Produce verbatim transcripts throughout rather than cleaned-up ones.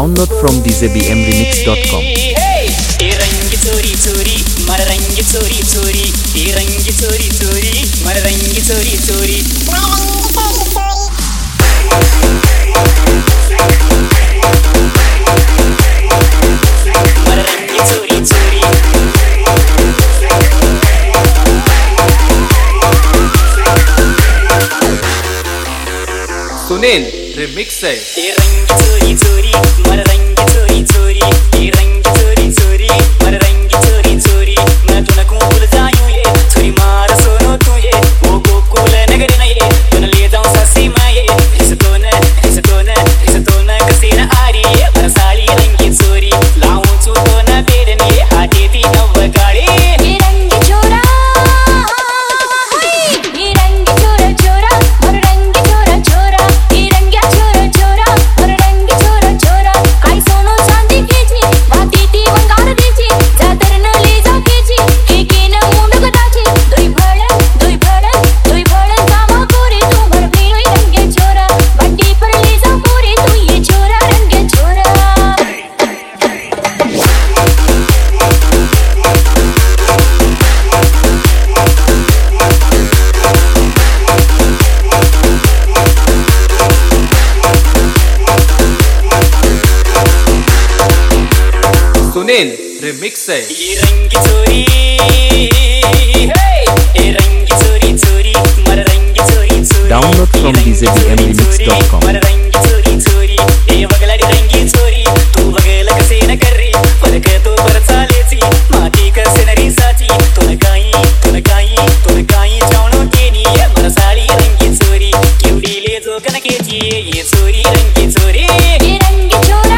Download from d j b m remix dot com. ए रंगी चोरी चोरी मर रंगी चोरी चोरी ए रंगी चोरी चोरी मर रंगी चोरी चोरी मर रंगी चोरी चोरी सुनील रिमिक्स है। ए रंगी चोरी चोरी मर रंगी चोरी चोरी ए रंगी चोरी चोरी मर रंगी चोरी चोरी मैं तुना को भूल जाऊं ये चोरी मार सोनो तू ये वो गोकुल नगर नहीं ये तुना ले जाऊं सासी माँ ये इस तो न इस तो न इस तो न कसी न आ रही है मर साली रंगी चोरी लाऊं चू तो न बेरे नहीं हाथी थी नव गाड़ी ये रंगी चोरा ये रंगी चोरा चोरा मर रंगी चोरा चोरा ये रंगी चोरा चोरा मर रंगी चोरा चोरा आई सोनो चांदी केची बाती ती बंगार देची जातर न ले जा केची एके न मुंड गदाची दोई भळन दोई भळन दोई भळन कामा कोरे तू भर पीरोई रंगे चोरा बंडी पर ले जा कोरे तू ये चोरा रंगे चोरा सुनील रिमिक्स है। ये रंगी चोरी ए रंगी चोरी चोरी मर रंगी चोरी चोरी Download from d j b m remix dot com. मर रंगी चोरी चोरी ए वगलाडी रंगी चोरी तू वगैल कसे न कर रही फरक तो पर चालेची माती कसे न रिसाची तुन काई तुन काई तुन काई जावणो केनी मर साडी रंगी चोरी केवडी ले जो कनकेची ये चोरी रंगी चोरी ये रंगी चोरा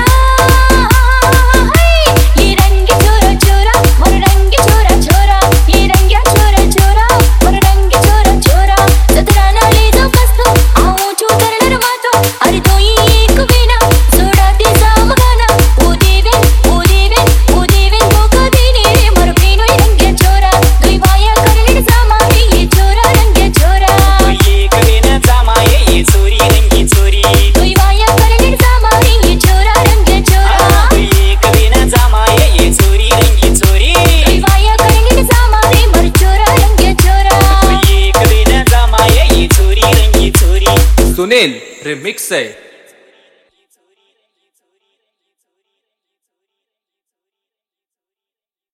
ये रंगी चोरा चोरा मर रंगी चोरा चोरा ये रंगी चोरा चोरा मर रंगी चोरा चोरा सतराना ले जो कस्तो आऊं चू करणार मातो अरे तो एक वेना सोडा ते सामगाना ओ देवेन ओ देवेन ओ देवेन धोका देने रे मर प्रेनोई रंगी चोरा दुई वाया करलेड सामारे ये चोरा रंगी चोरा ये कवे न जामाये ये चोरी रंगी चोरी दुई वाया करलेड सामारे ये चोरा रंगी चोरा ये कवे न जामाये ये चोरी रंगी चोरी दुई वाया करलेड सामारे मर चोरा रंगी चोरा ये कवे न जामाये ये चोरी रंगी चोरी सुनील रिमिक्स है।